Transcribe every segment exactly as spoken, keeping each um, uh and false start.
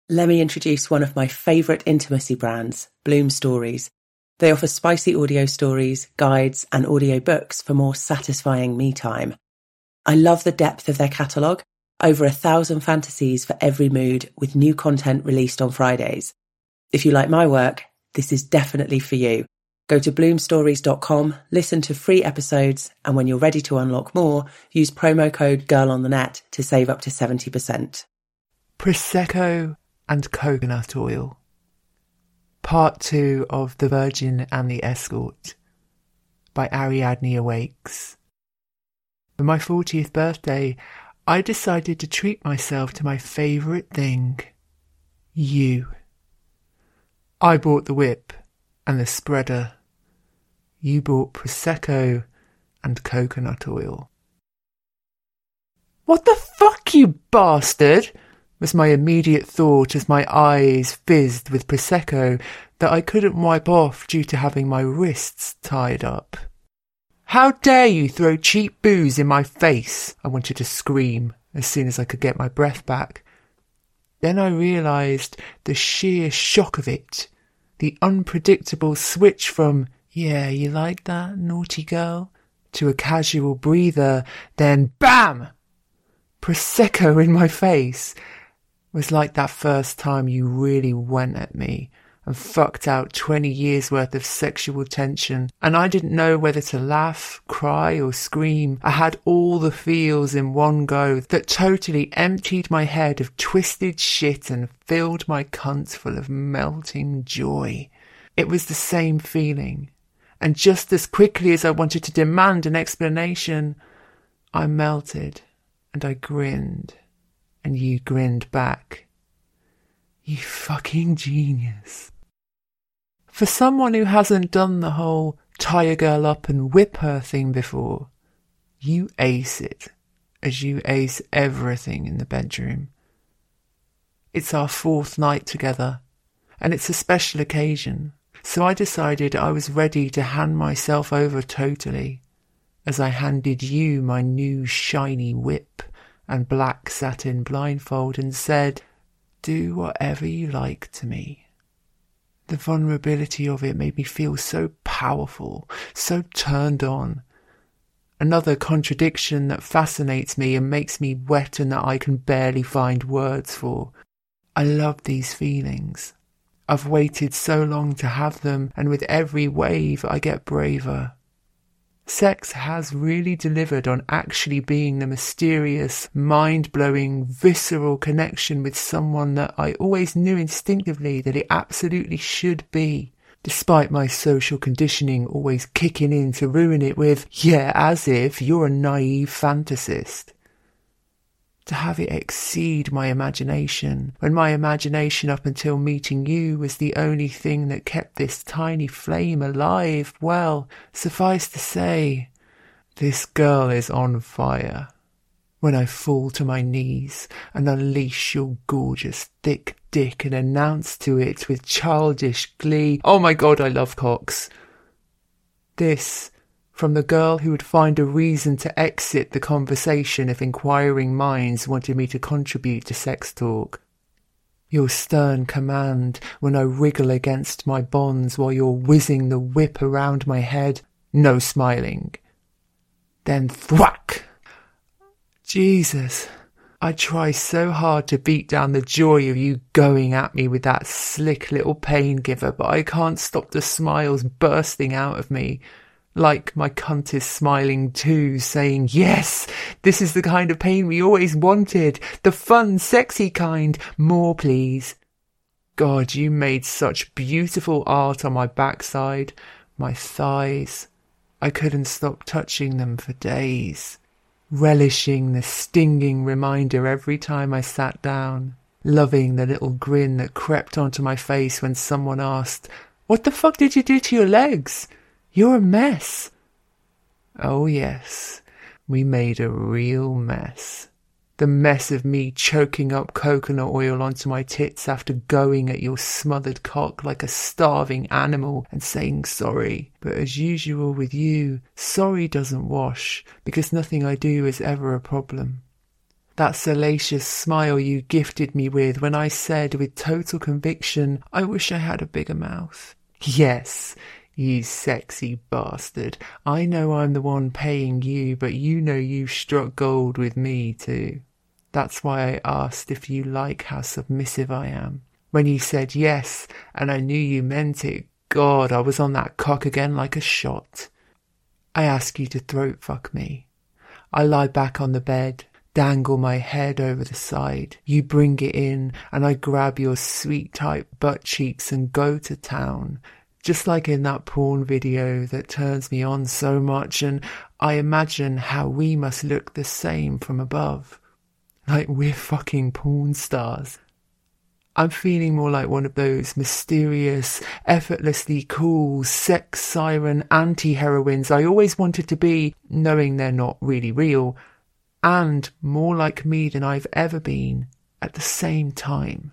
Let me introduce one of my favourite intimacy brands, Bloom Stories. They offer spicy audio stories, guides, and audio books for more satisfying me time. I love the depth of their catalogue, over a thousand fantasies for every mood, with new content released on Fridays. If you like my work, this is definitely for you. Go to bloom stories dot com, listen to free episodes, and when you're ready to unlock more, use promo code GIRLONTHENET to save up to seventy percent. Prosecco and coconut oil. Part two of The Virgin and the Escort by Ariadne Awakes. For my fortieth birthday, I decided to treat myself to my favourite thing. You. I bought the whip and the spreader. You bought Prosecco and coconut oil. "What the fuck, you bastard?" was my immediate thought as my eyes fizzed with Prosecco that I couldn't wipe off due to having my wrists tied up. "How dare you throw cheap booze in my face?" I wanted to scream as soon as I could get my breath back. Then I realised the sheer shock of it, the unpredictable switch from, "Yeah, you like that, naughty girl?" to a casual breather, then BAM! Prosecco in my face. Was like that first time you really went at me and fucked out twenty years worth of sexual tension, and I didn't know whether to laugh, cry or scream. I had all the feels in one go that totally emptied my head of twisted shit and filled my cunt full of melting joy. It was the same feeling, and just as quickly as I wanted to demand an explanation, I melted and I grinned. And you grinned back. You fucking genius. For someone who hasn't done the whole tie a girl up and whip her thing before, you ace it, as you ace everything in the bedroom. It's our fourth night together, and it's a special occasion, so I decided I was ready to hand myself over totally, as I handed you my new shiny whip and black satin blindfold and said, "Do whatever you like to me." The vulnerability of it made me feel so powerful, so turned on. Another contradiction that fascinates me and makes me wet and that I can barely find words for. I love these feelings. I've waited so long to have them, and with every wave I get braver. Sex has really delivered on actually being the mysterious, mind-blowing, visceral connection with someone that I always knew instinctively that it absolutely should be, despite my social conditioning always kicking in to ruin it with, "Yeah, as if you're a naive fantasist." To have it exceed my imagination, when my imagination up until meeting you was the only thing that kept this tiny flame alive, well, suffice to say, this girl is on fire. When I fall to my knees and unleash your gorgeous thick dick and announce to it with childish glee, "Oh my God, I love cocks." This from the girl who would find a reason to exit the conversation if inquiring minds wanted me to contribute to sex talk. Your stern command when I wriggle against my bonds while you're whizzing the whip around my head. No smiling. Then thwack! Jesus, I try so hard to beat down the joy of you going at me with that slick little pain giver, but I can't stop the smiles bursting out of me. Like my cunt is smiling too, saying, "Yes, this is the kind of pain we always wanted. The fun, sexy kind. More, please." God, you made such beautiful art on my backside, my thighs. I couldn't stop touching them for days, relishing the stinging reminder every time I sat down, loving the little grin that crept onto my face when someone asked, "What the fuck did you do to your legs? You're a mess." Oh yes, we made a real mess. The mess of me choking up coconut oil onto my tits after going at your smothered cock like a starving animal and saying sorry. But as usual with you, sorry doesn't wash, because nothing I do is ever a problem. That salacious smile you gifted me with when I said with total conviction, I wish I had a bigger mouth. Yes, you sexy bastard. I know I'm the one paying you, but you know you've struck gold with me too. That's why I asked if you like how submissive I am. When you said yes, and I knew you meant it, God, I was on that cock again like a shot. I ask you to throat fuck me. I lie back on the bed, dangle my head over the side. You bring it in, and I grab your sweet tight butt cheeks and go to town. Just like in that porn video that turns me on so much, and I imagine how we must look the same from above. Like we're fucking porn stars. I'm feeling more like one of those mysterious, effortlessly cool, sex siren anti-heroines I always wanted to be, knowing they're not really real, and more like me than I've ever been at the same time.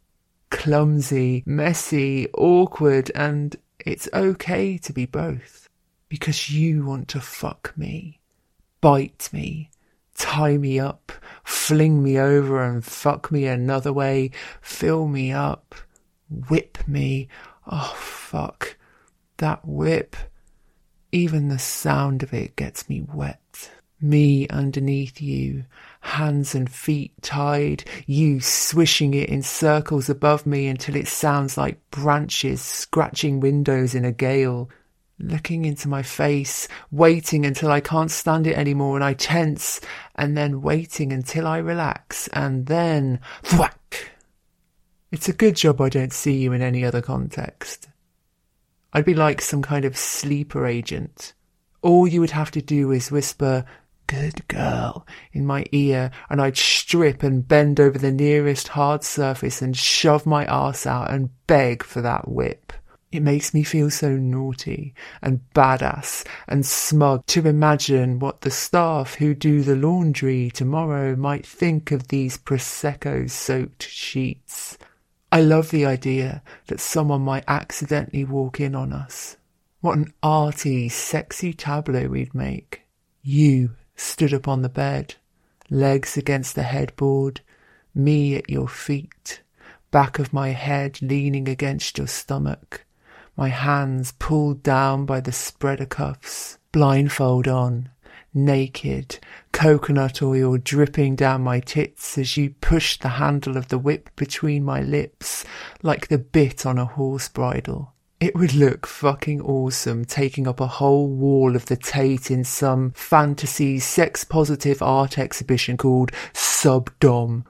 Clumsy, messy, awkward, and it's okay to be both. Because you want to fuck me, bite me, tie me up, fling me over and fuck me another way, fill me up, whip me. Oh, fuck. That whip. Even the sound of it gets me wet. Me underneath you, hands and feet tied, you swishing it in circles above me until it sounds like branches scratching windows in a gale. Looking into my face, waiting until I can't stand it anymore and I tense, and then waiting until I relax, and then thwack. It's a good job I don't see you in any other context. I'd be like some kind of sleeper agent. All you would have to do is whisper, "Good girl," in my ear, and I'd strip and bend over the nearest hard surface and shove my arse out and beg for that whip. It makes me feel so naughty and badass and smug to imagine what the staff who do the laundry tomorrow might think of these Prosecco-soaked sheets. I love the idea that someone might accidentally walk in on us. What an arty, sexy tableau we'd make. You stood up on the bed, legs against the headboard, me at your feet, back of my head leaning against your stomach, my hands pulled down by the spreader cuffs, blindfold on, naked, coconut oil dripping down my tits as you pushed the handle of the whip between my lips like the bit on a horse bridle. It would look fucking awesome taking up a whole wall of the Tate in some fantasy sex-positive art exhibition called Subdom.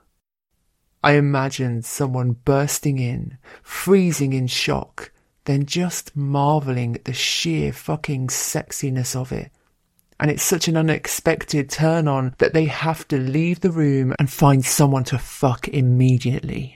I imagined someone bursting in, freezing in shock, then just marvelling at the sheer fucking sexiness of it. And it's such an unexpected turn-on that they have to leave the room and find someone to fuck immediately.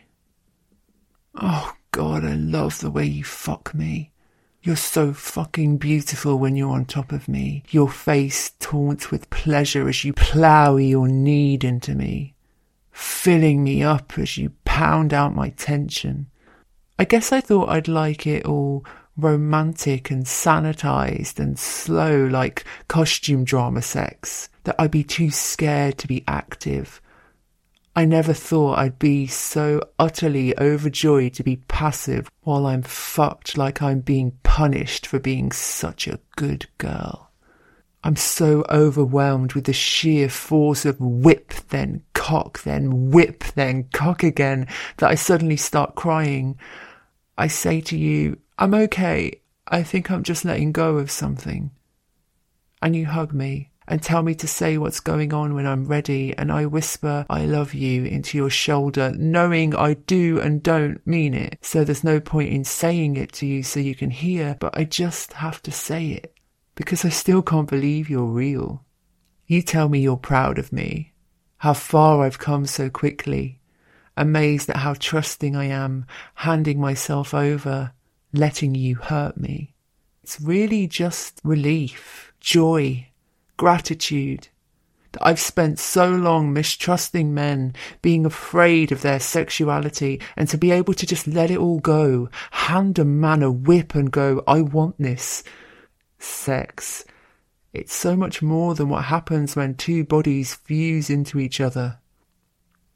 Oh God, I love the way you fuck me. You're so fucking beautiful when you're on top of me. Your face taunts with pleasure as you plough your need into me, filling me up as you pound out my tension. I guess I thought I'd like it all romantic and sanitized and slow like costume drama sex, that I'd be too scared to be active. I never thought I'd be so utterly overjoyed to be passive while I'm fucked like I'm being punished for being such a good girl. I'm so overwhelmed with the sheer force of whip then cock then whip then cock again that I suddenly start crying. I say to you, I'm okay. I think I'm just letting go of something. And you hug me and tell me to say what's going on when I'm ready, and I whisper I love you into your shoulder, knowing I do and don't mean it, so there's no point in saying it to you so you can hear, but I just have to say it, because I still can't believe you're real. You tell me you're proud of me, how far I've come so quickly, amazed at how trusting I am, handing myself over, letting you hurt me. It's really just relief, joy, gratitude that I've spent so long mistrusting men, being afraid of their sexuality, and to be able to just let it all go, hand a man a whip and go, I want this. Sex. It's so much more than what happens when two bodies fuse into each other.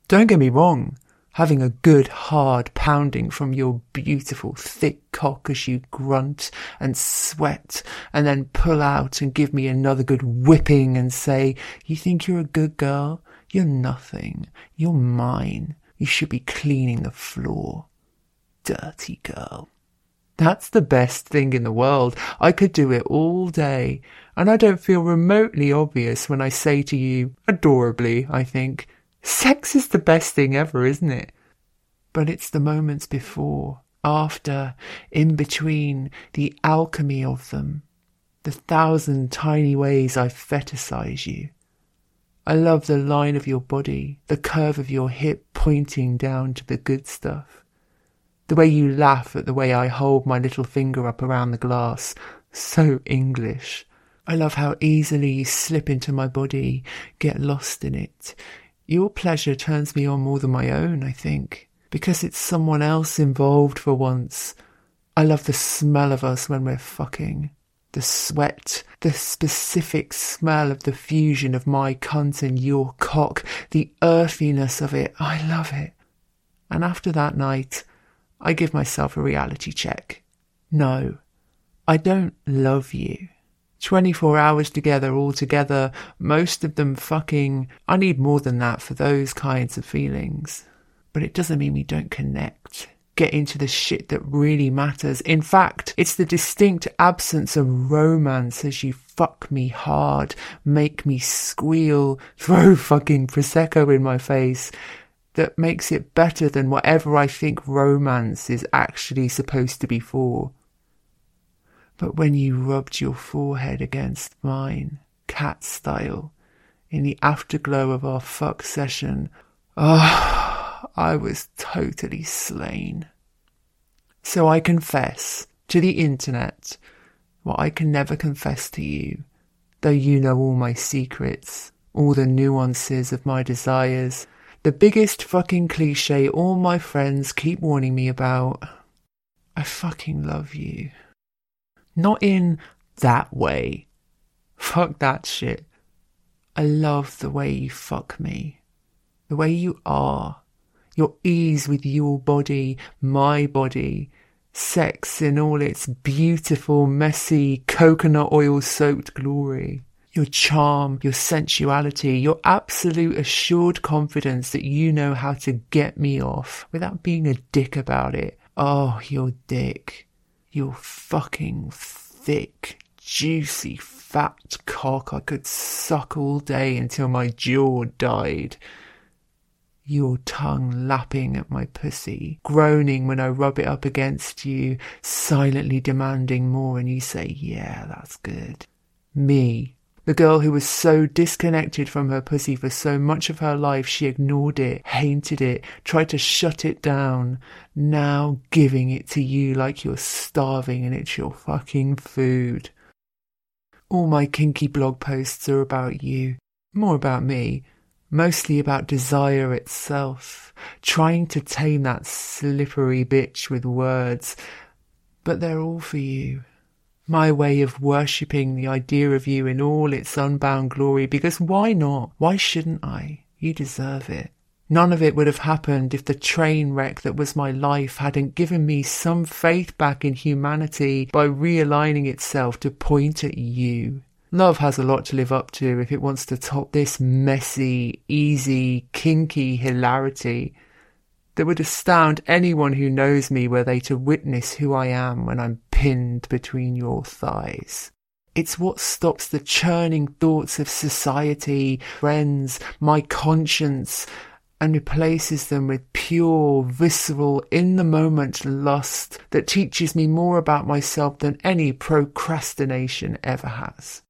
Don't get me wrong, having a good hard pounding from your beautiful thick cock as you grunt and sweat and then pull out and give me another good whipping and say, you think you're a good girl? You're nothing. You're mine. You should be cleaning the floor. Dirty girl. That's the best thing in the world. I could do it all day, and I don't feel remotely obvious when I say to you, adorably, I think, sex is the best thing ever, isn't it? But it's the moments before, after, in between, the alchemy of them, the thousand tiny ways I fetishize you. I love the line of your body, the curve of your hip pointing down to the good stuff. The way you laugh at the way I hold my little finger up around the glass. So English. I love how easily you slip into my body, get lost in it. Your pleasure turns me on more than my own, I think, because it's someone else involved for once. I love the smell of us when we're fucking. The sweat, the specific smell of the fusion of my cunt and your cock, the earthiness of it. I love it. And after that night, I give myself a reality check. No, I don't love you. twenty-four hours together, all together, most of them fucking. I need more than that for those kinds of feelings. But it doesn't mean we don't connect. Get into the shit that really matters. In fact, it's the distinct absence of romance as you fuck me hard, make me squeal, throw fucking Prosecco in my face, that makes it better than whatever I think romance is actually supposed to be for. But when you rubbed your forehead against mine, cat style, in the afterglow of our fuck session, ah, oh, I was totally slain. So I confess to the internet what I can never confess to you, though you know all my secrets, all the nuances of my desires, the biggest fucking cliche all my friends keep warning me about. I fucking love you. Not in that way. Fuck that shit. I love the way you fuck me. The way you are. Your ease with your body, my body. Sex in all its beautiful, messy, coconut oil-soaked glory. Your charm, your sensuality, your absolute assured confidence that you know how to get me off without being a dick about it. Oh, your dick. Your fucking thick, juicy, fat cock I could suck all day until my jaw died. Your tongue lapping at my pussy, groaning when I rub it up against you, silently demanding more, and you say, yeah, that's good. Me. The girl who was so disconnected from her pussy for so much of her life she ignored it, hated it, tried to shut it down, now giving it to you like you're starving and it's your fucking food. All my kinky blog posts are about you, more about me, mostly about desire itself, trying to tame that slippery bitch with words, but they're all for you. My way of worshipping the idea of you in all its unbound glory, because why not? Why shouldn't I? You deserve it. None of it would have happened if the train wreck that was my life hadn't given me some faith back in humanity by realigning itself to point at you. Love has a lot to live up to if it wants to top this messy, easy, kinky hilarity that would astound anyone who knows me were they to witness who I am when I'm pinned between your thighs. It's what stops the churning thoughts of society, friends, my conscience, and replaces them with pure, visceral, in-the-moment lust that teaches me more about myself than any procrastination ever has.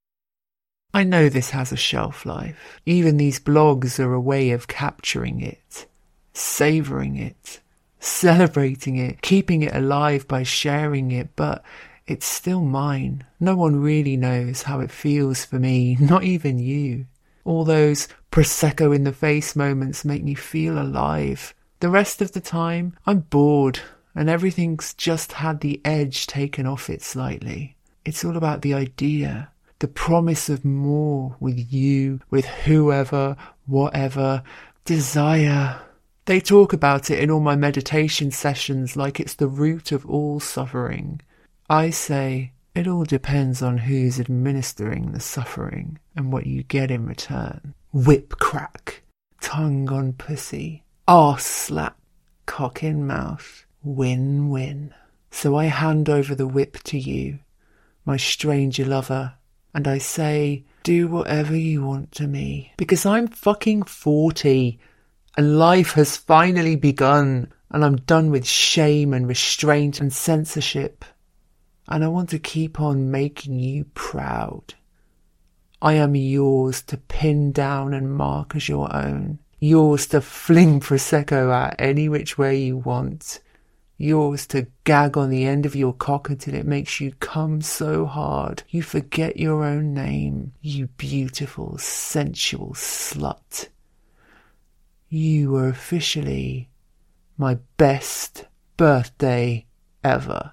I know this has a shelf life. Even these blogs are a way of capturing it, savouring it, celebrating it, keeping it alive by sharing it, but it's still mine. No one really knows how it feels for me, not even you. All those Prosecco in the face moments make me feel alive. The rest of the time, I'm bored, and everything's just had the edge taken off it slightly. It's all about the idea, the promise of more with you, with whoever, whatever, desire. They talk about it in all my meditation sessions like it's the root of all suffering. I say it all depends on who's administering the suffering and what you get in return. Whip crack, tongue on pussy, arse slap, cock in mouth, win-win. So I hand over the whip to you, my stranger lover, and I say, do whatever you want to me. Because I'm fucking forty. And life has finally begun, and I'm done with shame and restraint and censorship. And I want to keep on making you proud. I am yours to pin down and mark as your own. Yours to fling Prosecco at any which way you want. Yours to gag on the end of your cock until it makes you come so hard you forget your own name, you beautiful, sensual slut. You were officially my best birthday ever.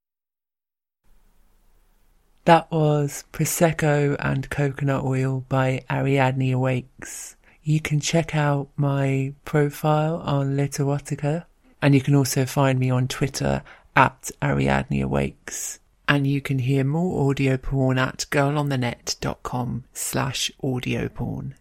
That was Prosecco and Coconut Oil by Ariadne Awakes. You can check out my profile on Literotica, and you can also find me on Twitter at Ariadne Awakes. And you can hear more audio porn at girlonthenet.com slash audio porn.